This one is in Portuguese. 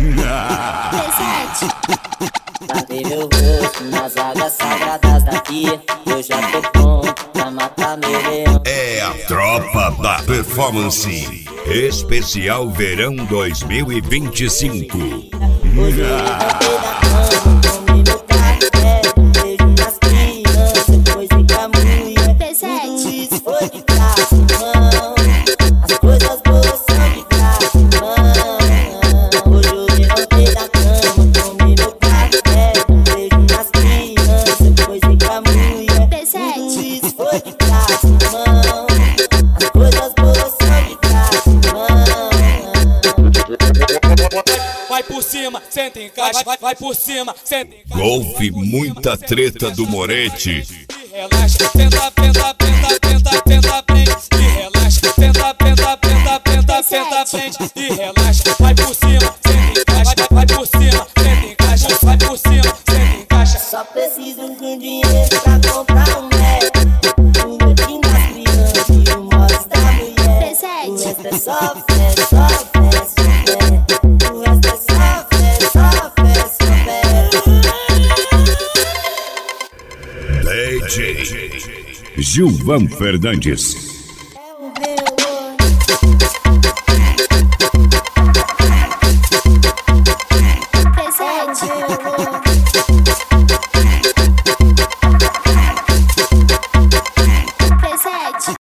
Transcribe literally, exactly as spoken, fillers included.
Pra ver meu rosto nas vagas sagradas daqui, eu já tô pronto pra matar meu leão. É a tropa da performance. Especial Verão dois mil e vinte e cinco. Hoje eu levantei da cama, tomei meu café, beijo nas crianças, depois dei com a mulher. Tudo isso foi de graça, irmão. As coisas boas são de graça, irmão. Hoje eu levantei da cama, tomei meu café, beijo nas crianças, depois dei com a mulher. Tudo isso foi de graça, irmão. As coisas boas são de graça, irmão. Vai por cima, senta em caixa, vai, vai por cima, senta em caixa. Golfe, muita treta do Moretti. E relaxa, tenta, tenta, tenta, tenta, tenta, frente. E relaxa, tenta, tenta, tenta, tenta, tenta, frente. E relaxa, vai por cima, senta em caixa, vai, vai por cima, senta em caixa, vai por cima, senta em caixa. Só preciso de dinheiro pra comprar um Mac, um botinho das crianças e o mods da mulher. O resto é só fé, só fé, só fé. O resto é só fé, só fé, só fé. D J Gilvan Fernandes.